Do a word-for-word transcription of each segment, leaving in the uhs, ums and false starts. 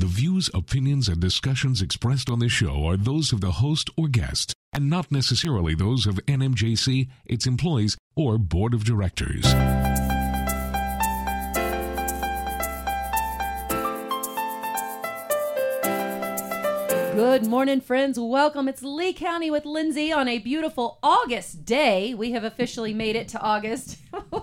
The views, opinions, and discussions expressed on this show are those of the host or guest, and not necessarily those of N M J C, its employees, or board of directors. Good morning, friends. Welcome. It's Lee County with Lindsay on a beautiful August day. We have officially made it to August.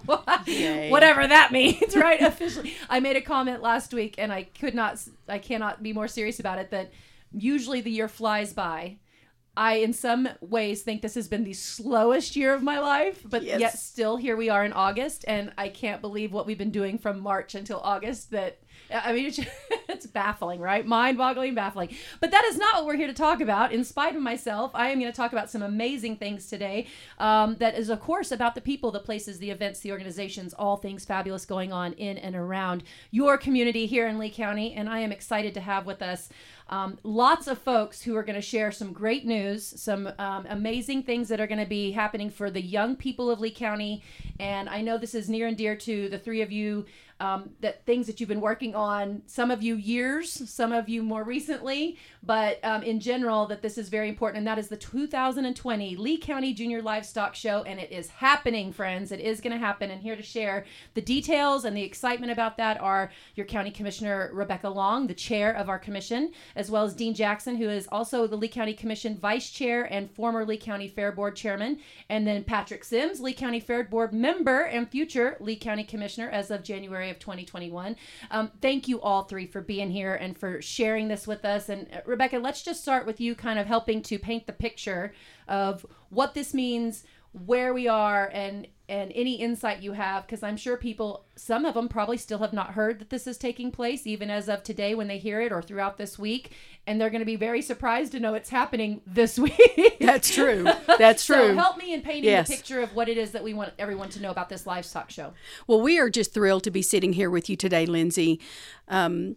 Whatever that means, right? Officially. I made a comment last week, and I could not, I cannot be more serious about it, that usually the year flies by. I, in some ways, think this has been the slowest year of my life, but yes. Yet still here we are in August, and I can't believe what we've been doing from March until August. That I mean, it's, it's baffling, right? Mind-boggling, baffling. But that is not what we're here to talk about. In spite of myself, I am going to talk about some amazing things today. Um, that is, of course, about the people, the places, the events, the organizations, all things fabulous going on in and around your community here in Lee County. And I am excited to have with us Um, lots of folks who are going to share some great news, some um, amazing things that are going to be happening for the young people of Lee County. And I know this is near and dear to the three of you, um, that things that you've been working on, some of you years, some of you more recently, but um, in general, that this is very important. And that is the two thousand twenty Lee County Junior Livestock Show. And it is happening, friends. It is going to happen. And here to share the details and the excitement about that are your County Commissioner, Rebecca Long, the chair of our commission, as well as Dean Jackson, who is also the Lee County Commission Vice Chair and former Lee County Fair Board Chairman, and then Patrick Sims, Lee County Fair Board member and future Lee County Commissioner as of January of twenty twenty-one. Um, thank you all three for being here and for sharing this with us. And uh, Rebecca, let's just start with you kind of helping to paint the picture of what this means, where we are, and and any insight you have, because I'm sure people, some of them probably still have not heard that this is taking place, even as of today when they hear it or throughout this week, and they're going to be very surprised to know it's happening this week. That's true. That's true. So help me in painting yes. the picture of what it is that we want everyone to know about this livestock show. Well, we are just thrilled to be sitting here with you today, Lindsay. Um,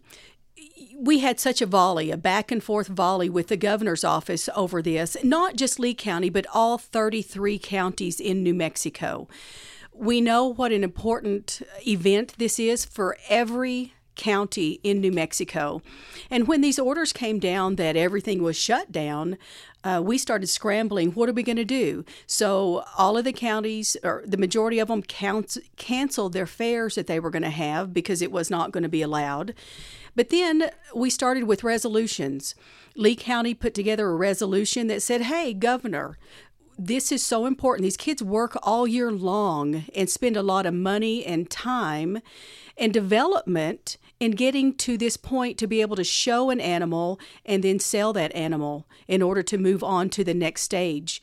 We had such a volley, a back and forth volley with the governor's office over this, not just Lee County, but all thirty-three counties in New Mexico. We know what an important event this is for every county in New Mexico. And when these orders came down that everything was shut down, uh, we started scrambling. What are we going to do? So all of the counties, or the majority of them, counts, canceled their fairs that they were going to have because it was not going to be allowed. But then we started with resolutions. Lee County put together a resolution that said, hey, Governor, this is so important. These kids work all year long and spend a lot of money and time and development in getting to this point to be able to show an animal and then sell that animal in order to move on to the next stage.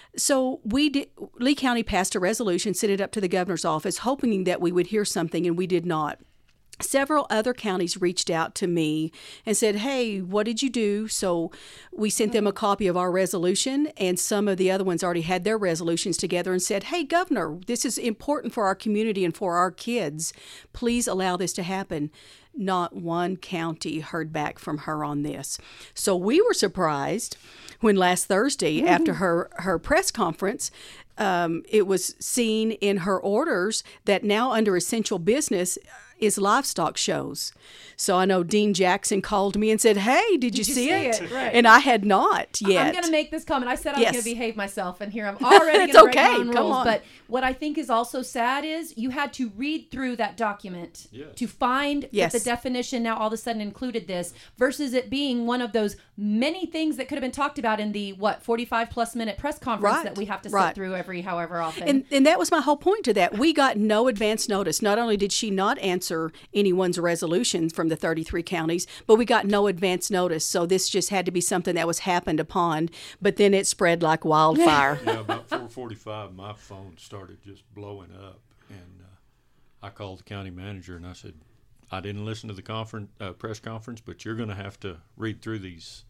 So we did, Lee County passed a resolution, sent it up to the governor's office, hoping that we would hear something, and we did not. Several other counties reached out to me and said, hey, what did you do? So we sent them a copy of our resolution, and some of the other ones already had their resolutions together and said, hey, Governor, this is important for our community and for our kids. Please allow this to happen. Not one county heard back from her on this. So we were surprised when last Thursday, mm-hmm. after her, her press conference, um, it was seen in her orders that now under essential business is livestock shows. So I know Dean Jackson called me and said, hey, did, did you, you see, see it? it? Right. And I had not yet. I'm going to make this comment. I said I was yes. going to behave myself, and here I'm already going to break my own rules. On. But what I think is also sad is you had to read through that document yes. to find yes. that the definition now all of a sudden included this, versus it being one of those many things that could have been talked about in the, what, forty-five plus minute press conference right. that we have to right. sit through every however often. And, and that was my whole point to that. We got no advance notice. Not only did she not answer anyone's resolutions from the thirty-three counties, but we got no advance notice. So this just had to be something that was happened upon, but then it spread like wildfire. Yeah, about four forty-five, my phone started just blowing up, and uh, I called the county manager and I said, I didn't listen to the conference, uh, press conference, but you're going to have to read through these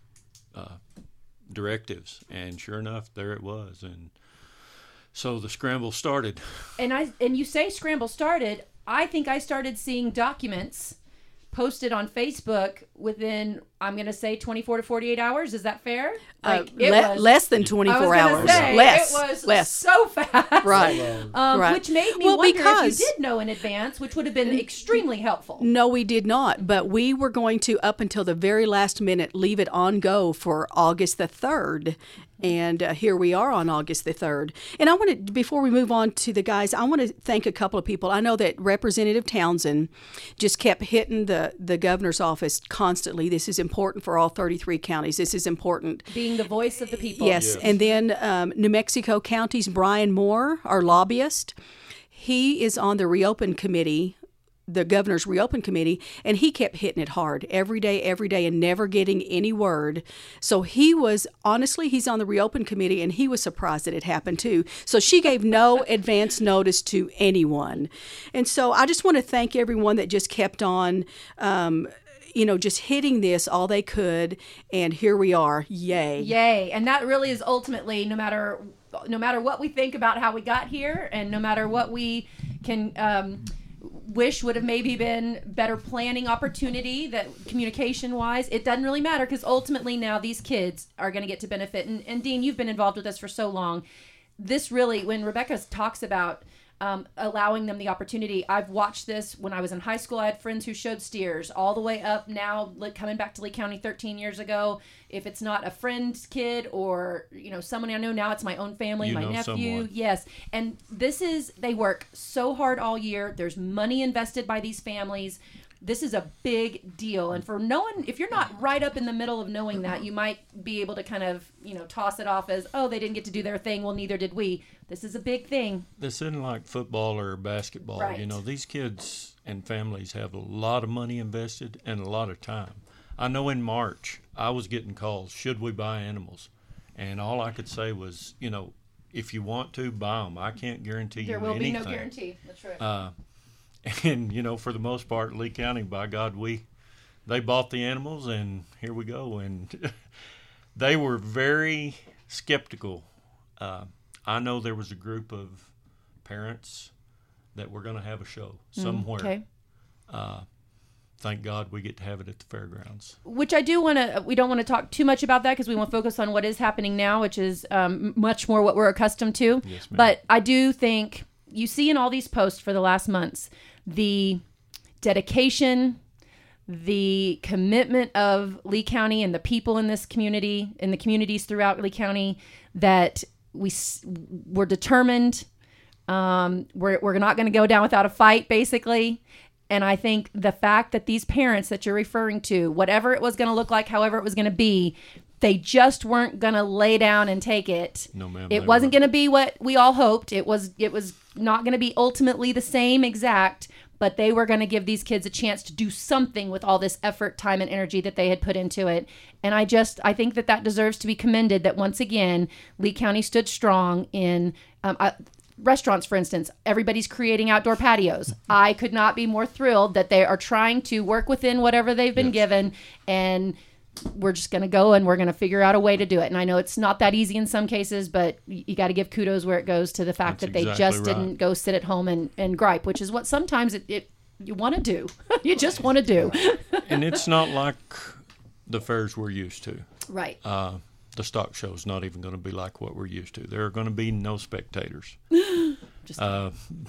uh, directives. And sure enough, there it was. And so the scramble started. And I and you say scramble started. I think I started seeing documents posted on Facebook within, I'm going to say, twenty-four to forty-eight hours. Is that fair? Like, uh, le- was, less than twenty-four hours. Say, less. It was less. so fast. Right. Um, right. Which made me well, wonder because, if you did know in advance, which would have been extremely helpful. No, we did not. But we were going to, up until the very last minute, leave it on go for August the third. And uh, here we are on August the third. And I want to, before we move on to the guys, I want to thank a couple of people. I know that Representative Townsend just kept hitting the, the governor's office constantly. This is important for all thirty-three counties. This is important. Being the voice of the people. Yes. yes. And then um, New Mexico County's Brian Moore, our lobbyist, he is on the Reopen Committee, the governor's Reopen Committee, and he kept hitting it hard every day, every day, and never getting any word. So he was, honestly, he's on the Reopen Committee, and he was surprised that it happened too. So she gave no advance notice to anyone. And so I just want to thank everyone that just kept on, um, you know, just hitting this all they could, and here we are. Yay. Yay. And that really is ultimately, no matter no matter what we think about how we got here, and no matter what we can um, wish would have maybe been better planning opportunity, that communication wise, it doesn't really matter, because ultimately now these kids are going to get to benefit. And, and Dean, you've been involved with us for so long. This really, when Rebecca talks about um, allowing them the opportunity, I've watched this when I was in high school. I had friends who showed steers all the way up now, like, coming back to Lee County thirteen years ago. If it's not a friend's kid or, you know, someone I know now, it's my own family, you my know nephew. someone. Yes. And this is, they work so hard all year. There's money invested by these families. This is a big deal. And for no one, if you're not right up in the middle of knowing that, you might be able to kind of, you know, toss it off as, oh, they didn't get to do their thing. Well, neither did we. This is a big thing. This isn't like football or basketball. Right. You know, these kids and families have a lot of money invested and a lot of time. I know in March, I was getting calls, should we buy animals? And all I could say was, you know, if you want to, buy them. I can't guarantee There you will anything. be no guarantee. That's right. Uh, and, you know, for the most part, Lee County, by God, we they bought the animals, and here we go. And they were very skeptical. Uh, I know there was a group of parents that were going to have a show somewhere. Mm, okay. Uh, thank God we get to have it at the fairgrounds. Which I do want to, we don't want to talk too much about that, because we want to focus on what is happening now, which is um, much more what we're accustomed to. Yes, ma'am. But I do think you see in all these posts for the last months, the dedication, the commitment of Lee County and the people in this community, in the communities throughout Lee County, that we we're determined. Um, we're we're not going to go down without a fight, basically. And I think the fact that these parents that you're referring to, whatever it was going to look like, however it was going to be, they just weren't going to lay down and take it. No, ma'am. It wasn't going to be what we all hoped. It was it was not going to be ultimately the same exact, but they were going to give these kids a chance to do something with all this effort, time, and energy that they had put into it. And I just, I think that that deserves to be commended, that once again, Lee County stood strong in um, I, restaurants, for instance. Everybody's creating outdoor patios. I could not be more thrilled that they are trying to work within whatever they've been yes. given, and we're just going to go and we're going to figure out a way to do it. And I know it's not that easy in some cases, but you got to give kudos where it goes to the fact That's that they exactly just right. didn't go sit at home and, and gripe, which is what sometimes it, it you want to do. You just want to do. And it's not like the fairs we're used to. Right. Uh, the stock show is not even going to be like what we're used to. There are going to be no spectators. Just uh,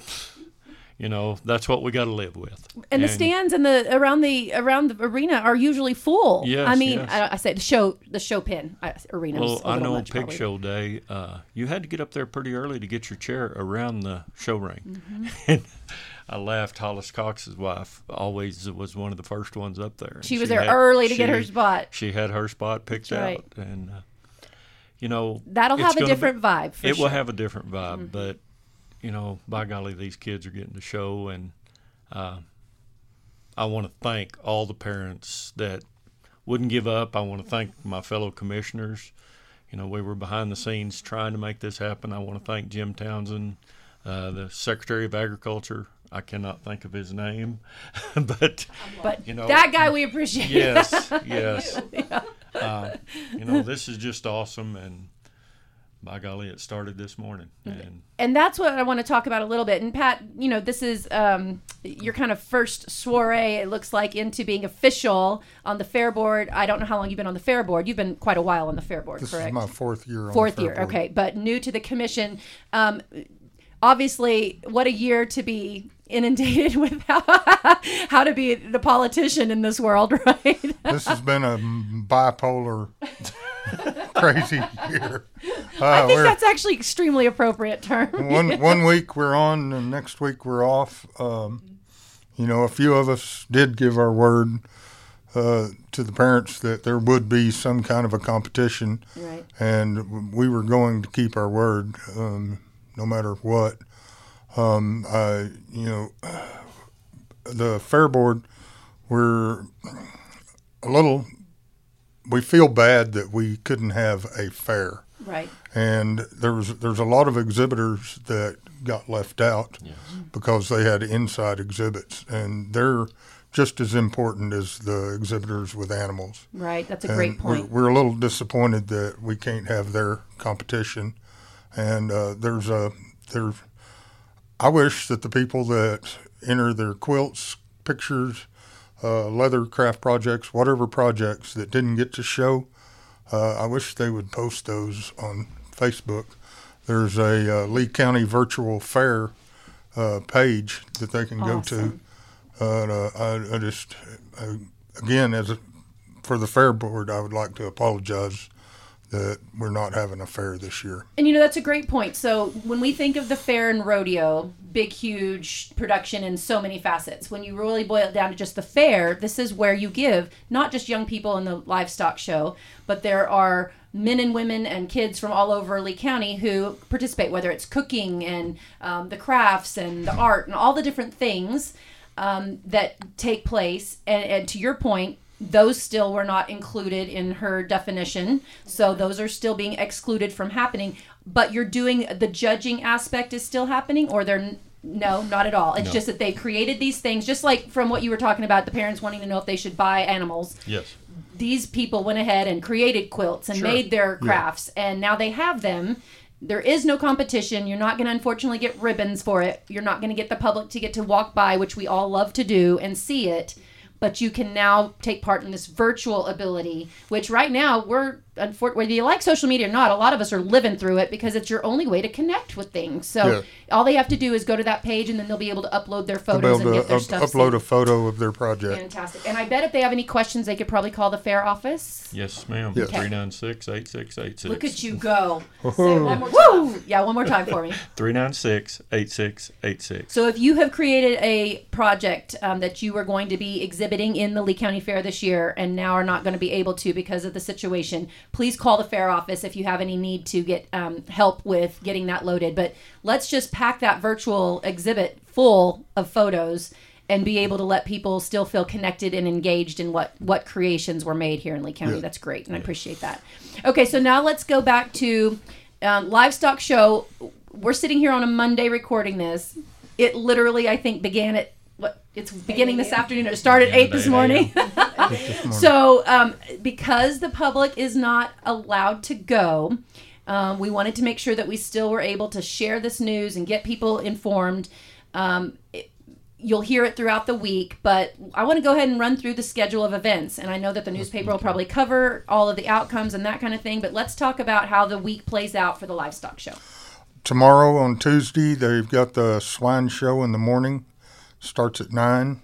you know, that's what we got to live with. And the stands and the around the around the arena are usually full. Yes, I mean, yes. I, I say the show the show pin I, arena. Well, was a I little know much, Pig probably. Show Day, uh, you had to get up there pretty early to get your chair around the show ring. Mm-hmm. And I laughed. Hollis Cox's wife always was one of the first ones up there. She was there early to get her spot. She had her spot picked That's out, right. and uh, you know That'll it's have a gonna different be, vibe. For it sure. will have a different vibe, mm-hmm. but you know, by golly, these kids are getting to show, and uh, I want to thank all the parents that wouldn't give up. I want to thank my fellow commissioners. You know, we were behind the scenes trying to make this happen. I want to thank Jim Townsend, uh, the Secretary of Agriculture. I cannot think of his name, but but you know, that guy we appreciate. Yes, yes. yeah. Uh, you know, this is just awesome, and by golly, it started this morning. And and that's what I want to talk about a little bit. And Pat, you know, this is um, your kind of first soiree, it looks like, into being official on the fair board. I don't know how long you've been on the fair board. You've been quite a while on the fair board, this correct? This is my fourth year on Fourth the fair year, board. okay. But new to the commission. Um, obviously, what a year to be inundated with how, how to be the politician in this world, right? This has been a bipolar, crazy year. Uh, I think that's actually extremely appropriate term. one one week we're on, and next week we're off. Um, you know, a few of us did give our word uh, to the parents that there would be some kind of a competition, right. and we were going to keep our word, um, no matter what. Um, I, you know, the fair board, we're a little, we feel bad that we couldn't have a fair. Right. And there was, there's a lot of exhibitors that got left out yes. because they had inside exhibits, and they're just as important as the exhibitors with animals. Right. That's a And great point. We're, we're a little disappointed that we can't have their competition. And uh, there's a, there's, I wish that the people that enter their quilts, pictures, uh, leather craft projects, whatever projects that didn't get to show, uh, I wish they would post those on Facebook. There's a uh, Lee County Virtual Fair uh, page that they can Awesome. go to. Uh, I, I just, uh, again, as a, for the fair board, I would like to apologize that we're not having a fair this year. And you know, that's a great point. So when we think of the fair and rodeo, big, huge production in so many facets, when you really boil it down to just the fair, this is where you give not just young people in the livestock show, but there are men and women and kids from all over Lee County who participate, whether it's cooking and um, the crafts and the art and all the different things um, that take place. And, and to your point, those still were not included in her definition. So those are still being excluded from happening. But you're doing, the judging aspect is still happening, or they're, no, not at all. It's No. just that they created these things, just like from what you were talking about, the parents wanting to know if they should buy animals. Yes. These people went ahead and created quilts and Sure. made their crafts, and now they have them. There is no competition. You're not going to unfortunately get ribbons for it. You're not going to get the public to get to walk by, which we all love to do, and see it. But you can now take part in this virtual ability, which right now we're, unfor- whether you like social media or not, a lot of us are living through it because it's your only way to connect with things. So Yeah. all they have to do is go to that page, and then they'll be able to upload their They'll be photos able and to get their up- stuff upload seen. a photo of their project. Fantastic. And I bet if they have any questions, they could probably call the fair office. Yes, ma'am. Yes. three nine six, eight six eight six. Look at you go. Say Whoa. one more time. Woo! Yeah, one more time for me. three nine six, eight six eight six. So if you have created a project um, that you were going to be exhibiting in the Lee County Fair this year and now are not going to be able to because of the situation, please call the fair office if you have any need to get um, help with getting that loaded. But let's just pack that virtual exhibit full of photos and be able to let people still feel connected and engaged in what, what creations were made here in Lee County. Yeah. That's great, and I appreciate that. Okay, so now let's go back to um, Livestock Show. We're sitting here on a Monday recording this. It literally, I think, began at, what, it's beginning this afternoon. It started at eight this morning. So um, because the public is not allowed to go, um, we wanted to make sure that we still were able to share this news and get people informed. Um, it, you'll hear it throughout the week, but I want to go ahead and run through the schedule of events. And I know that the newspaper will probably cover all of the outcomes and that kind of thing, but let's talk about how the week plays out for the Livestock Show. Tomorrow on Tuesday, they've got the swine show in the morning. Starts at nine.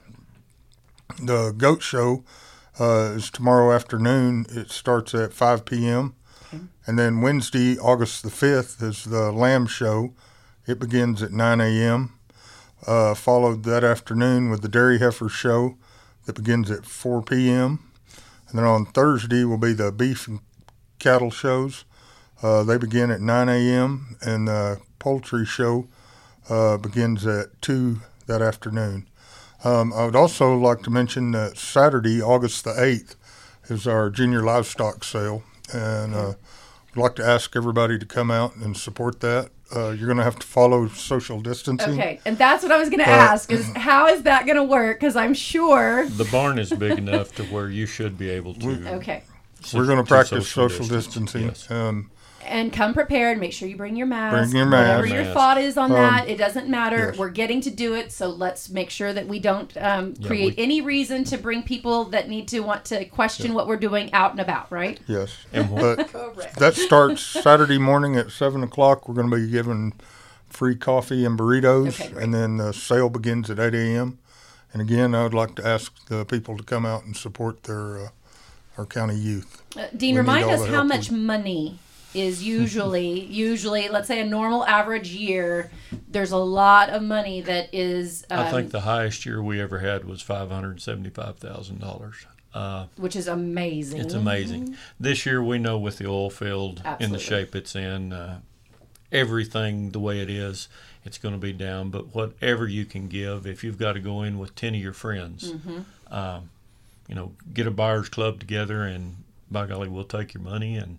The goat show uh, is tomorrow afternoon. It starts at five p.m. Okay. And then Wednesday, August the fifth, is the lamb show. It begins at nine a.m. Uh, followed that afternoon with the dairy heifer show that begins at four p.m. And then on Thursday will be the beef and cattle shows. Uh, they begin at nine a.m. and the poultry show uh, begins at two that afternoon. Um, I would also like to mention that Saturday, August the eighth, is our junior livestock sale, and uh, I'd like to ask everybody to come out and support that. Uh, you're going to have to follow social distancing. Okay, and that's what I was going to Uh, ask, is how is that going to work? Because I'm sure... The barn is big enough to where you should be able to Okay. we're going to to practice social social distance, distancing. yes. Um, And come prepared. Make sure you bring your mask. Bring your mask. Whatever your Mask. thought is on Um, that, it doesn't matter. yes. We're getting to do it, so let's make sure that we don't um, Yeah, create we- any reason to bring people that need to want to question what we're doing out and about, right? yes. And what- But Correct. that starts Saturday morning at seven o'clock. We're going to be giving free coffee and burritos. Okay, great. And then the sale begins at eight a.m. And again, I would like to ask the people to come out and support their uh, our county youth. Uh, Dean, We need remind all us the how help much we- money is usually, usually, let's say a normal average year, there's a lot of money that is, um, I think the highest year we ever had was five hundred seventy-five thousand dollars. Uh, which is amazing. it's amazing. This year we know with the oil field in Absolutely. the shape it's in, uh, everything the way it is, it's going to be down. But whatever you can give, if you've got to go in with ten of your friends, Mm-hmm. um, you know, get a buyers club together, and by golly, we'll take your money. And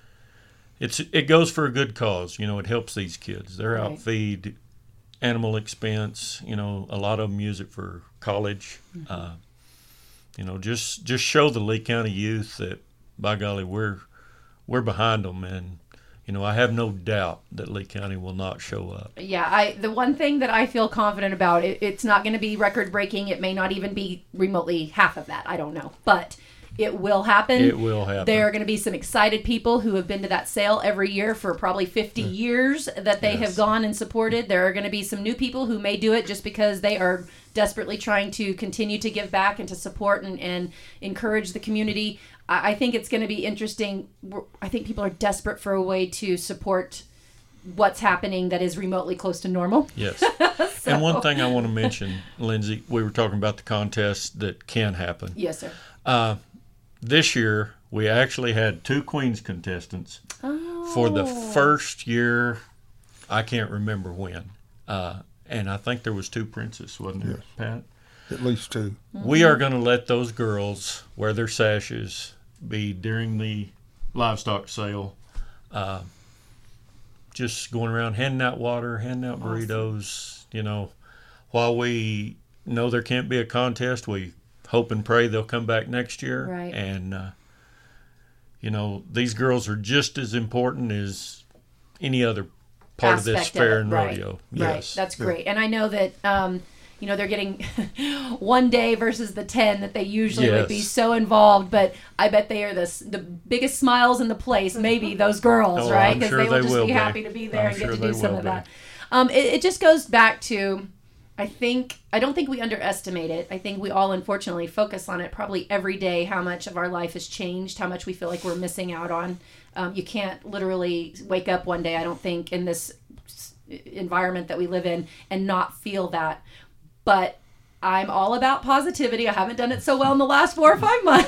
it's it goes for a good cause. You know, it helps these kids. They're Right. outfeed, animal expense. You know, a lot of them use it for college. Mm-hmm. Uh, you know, just just show the Lee County youth that, by golly, we're we're behind them, and you know, I have no doubt that Lee County will not show up. Yeah, I the one thing that I feel confident about, it, it's not going to be record breaking. It may not even be remotely half of that. I don't know, but it will happen. It will happen. There are going to be some excited people who have been to that sale every year for probably fifty years that they have Yes. gone and supported. There are going to be some new people who may do it just because they are desperately trying to continue to give back and to support and, and encourage the community. I, I think it's going to be interesting. We're- I think people are desperate for a way to support what's happening that is remotely close to normal. Yes. And one thing I want to mention, Lindsay, we were talking about the contests that can happen. Yes, sir. Uh, this year, we actually had two Queens contestants for the first year. I can't remember when. Uh, and I think there was two Princess, wasn't there, Pat? At least two. We are going to let those girls wear their sashes, be during the livestock sale, uh, just going around handing out water, handing out burritos. You know, while we know there can't be a contest, we hope and pray they'll come back next year. Right. And, uh, you know, these girls are just as important as any other part of this Aspect fair it. and Right. rodeo. Right. Yes. That's great. And I know that, um, you know, they're getting one day versus the ten that they usually would be Yes. so involved, but I bet they are the, s- the biggest smiles in the place, maybe those girls, Oh, right? I'm Because sure they will they just will be be. happy to be there I'm and get sure to they do some will of be. that. Um, it, it just goes back to, I think, I don't think we underestimate it. I think we all unfortunately focus on it probably every day, how much of our life has changed, how much we feel like we're missing out on. Um, you can't literally wake up one day, I don't think, in this s- environment that we live in and not feel that. But I'm all about positivity. I haven't done it so well in the last four or five months.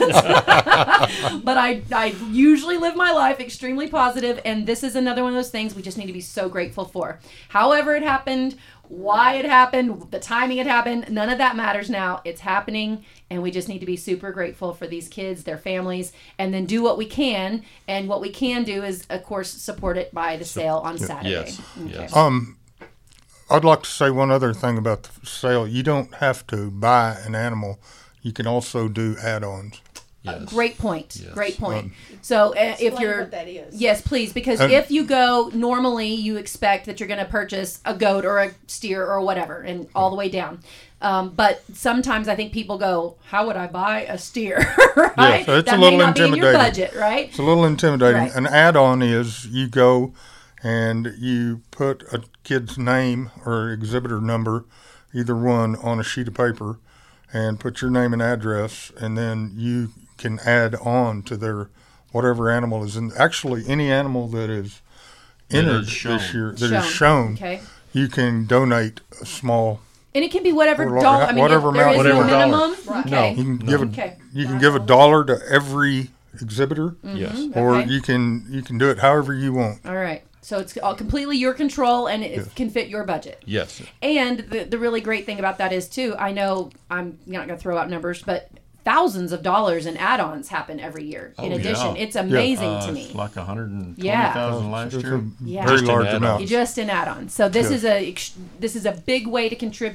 But I, I usually live my life extremely positive, and this is another one of those things we just need to be so grateful for. However it happened, why it happened, the timing it happened, none of that matters now. It's happening, and we just need to be super grateful for these kids, their families, and then do what we can. And what we can do is, of course, support it by the sale on Saturday. Yes, Okay. yes. Um, I'd like to say one other thing about the sale. You don't have to buy an animal. You can also do add-ons. yes. Great point. Yes. Great point. So uh, if you're, what that is. yes, please, because And- if you go normally, you expect that you're going to purchase a goat or a steer or whatever, and all the way down. Um, but sometimes I think people go, "How would I buy a steer?" Right? Yes, it's that a little may not be in your intimidating. budget, right? It's a little intimidating. Right. An add-on is you go and you put a kid's name or exhibitor number, either one, on a sheet of paper and put your name and address, and then you can add on to their whatever animal is in. Actually, any animal that is That entered is shown. this year that is shown, Okay. you can donate a small. And it can be whatever Or dollar. I mean, whatever there is amount- no Whatever minimum. dollar. Okay. You can give a Okay. you can give a dollar to every exhibitor, Yes. or Okay. you can you can do it however you want. All right. So it's all completely your control, and it can fit your budget. Yes. And the, the really great thing about that is, too, I know I'm not going to throw out numbers, but thousands of dollars in add-ons happen every year. In Oh, addition, yeah. it's amazing Uh, to it's me. like one hundred twenty Yeah. thousand last It's year. a Yeah. very Just an large add-on. amount. Just in add-ons. So this Yeah. is a ex- this is a big way to contribute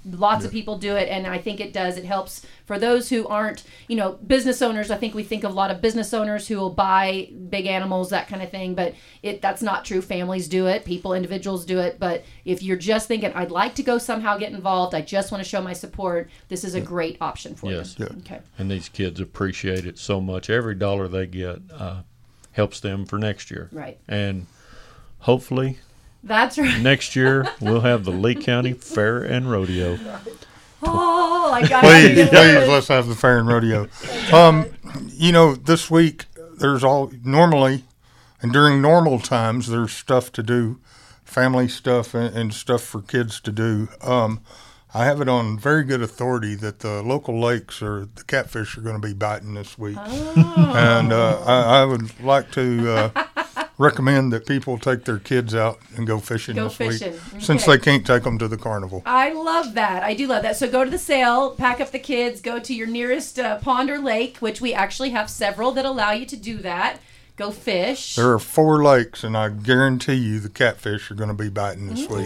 Lots Yeah. of people do it, and I think it does. It helps for those who aren't, you know, business owners. I think we think of a lot of business owners who will buy big animals, that kind of thing, but it that's not true. Families do it. People, individuals do it. But if you're just thinking, I'd like to go somehow get involved, I just want to show my support, this is a great option for Yes. you. Yeah. Okay. And these kids appreciate it so much. Every dollar they get uh, helps them for next year. Right. And hopefully That's right. next year we'll have the Lee County Fair and Rodeo. Oh, I got Please, it. please, let's have the fair and rodeo. Um, you know, this week there's all normally, and during normal times, there's stuff to do, family stuff and, and stuff for kids to do. Um, I have it on very good authority that the local lakes or the catfish are going to be biting this week, Oh. and uh, I, I would like to uh, recommend that people take their kids out and go fishing Go this fishing. week, Okay. since they can't take them to the carnival. I love that. I do love that. So go to the sale, pack up the kids, go to your nearest uh, pond or lake, which we actually have several that allow you to do that. Go fish. There are four lakes, and I guarantee you the catfish are going to be biting this week.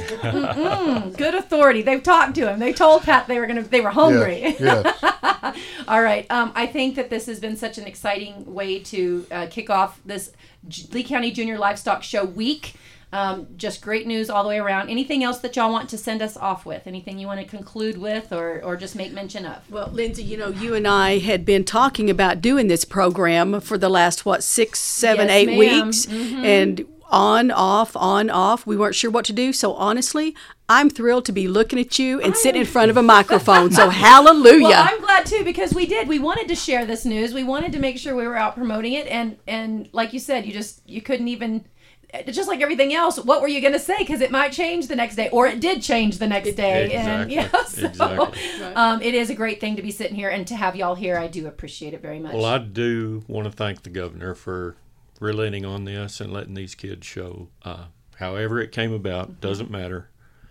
Mm, good authority. They've talked to him. They told Pat they were gonna. They were hungry. Yes, yes. All right. Um, I think that this has been such an exciting way to uh, kick off this J- Lee County Junior Livestock Show week. Um, just great news all the way around. Anything else that y'all want to send us off with? Anything you want to conclude with, or or just make mention of? Well, Lindsay, you know, you and I had been talking about doing this program for the last, what, six, seven, Yes, eight ma'am. weeks. Mhm. And on, off, on, off. We weren't sure what to do. So honestly, I'm thrilled to be looking at you and sitting in front of a microphone. So hallelujah. Well, I'm glad too, because we did. We wanted to share this news. We wanted to make sure we were out promoting it, and and like you said, you just you couldn't even. Just like everything else, what were you going to say? Because it might change the next day, or it did change the next day. And Exactly. yeah, so Exactly. um, it is a great thing to be sitting here and to have y'all here. I do appreciate it very much. Well, I do want to thank the governor for relenting on this and letting these kids show. Uh, however it came about, doesn't matter.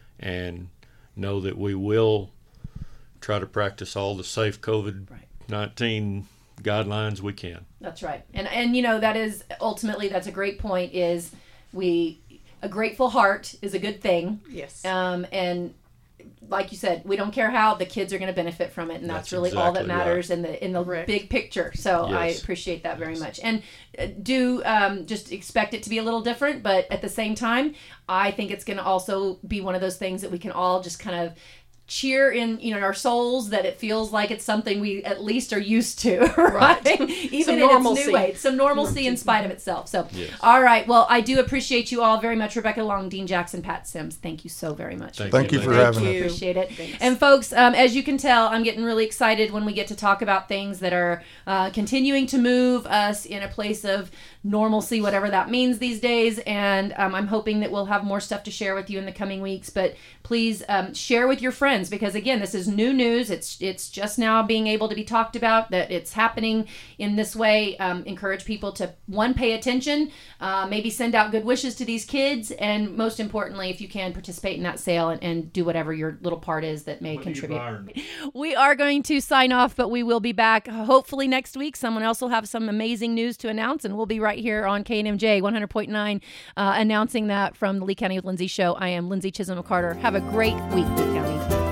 And know that we will try to practice all the safe COVID nineteen guidelines we can. That's right. And and you know, that is ultimately, that's a great point, is we a grateful heart is a good thing. Yes. Um, and like you said, we don't care how, the kids are going to benefit from it, and that's, That's really all that exactly matters in the in the Correct. big picture. So I Yes. appreciate that very much. And uh, do um, just expect it to be a little different, but at the same time, I think it's going to also be one of those things that we can all just kind of cheer in, you know, our souls, that it feels like it's something we at least are used to, right? Even Some in normalcy. its new way, some normalcy in spite of itself. So, Yes. all right. Well, I do appreciate you all very much, Rebecca Long, Dean Jackson, Pat Sims. Thank you so very much. Thank Thank you for Thank having you. us. Appreciate it. Thanks. And folks, um, as you can tell, I'm getting really excited when we get to talk about things that are uh, continuing to move us in a place of normalcy, whatever that means these days. And um, I'm hoping that we'll have more stuff to share with you in the coming weeks. But please um, share with your friends, because again, this is new news. It's it's just now being able to be talked about, that it's happening in this way. Um, encourage people to, one, pay attention, uh, maybe send out good wishes to these kids, and most importantly, if you can, participate in that sale and, and do whatever your little part is that may contribute. We are going to sign off, but we will be back hopefully next week. Someone else will have some amazing news to announce, and we'll be right here on K N M J one hundred point nine uh, announcing that from the Lee County with Lindsay show. I am Lindsay Chisholm-McCarter. Have a great week, Lee County.